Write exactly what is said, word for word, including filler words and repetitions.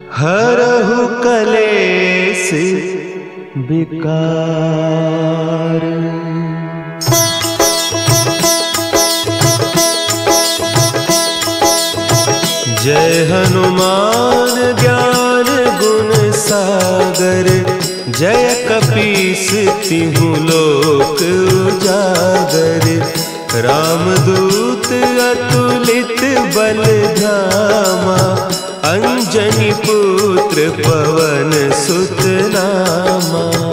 हरहु कलेस विकार। जय हनुमान ज्ञान गुण सागर, जय कपीस तिहु लोक उजागर। रामदूत अतुलित बल धामा, अंजनी पुत्र पवन सुत नामा।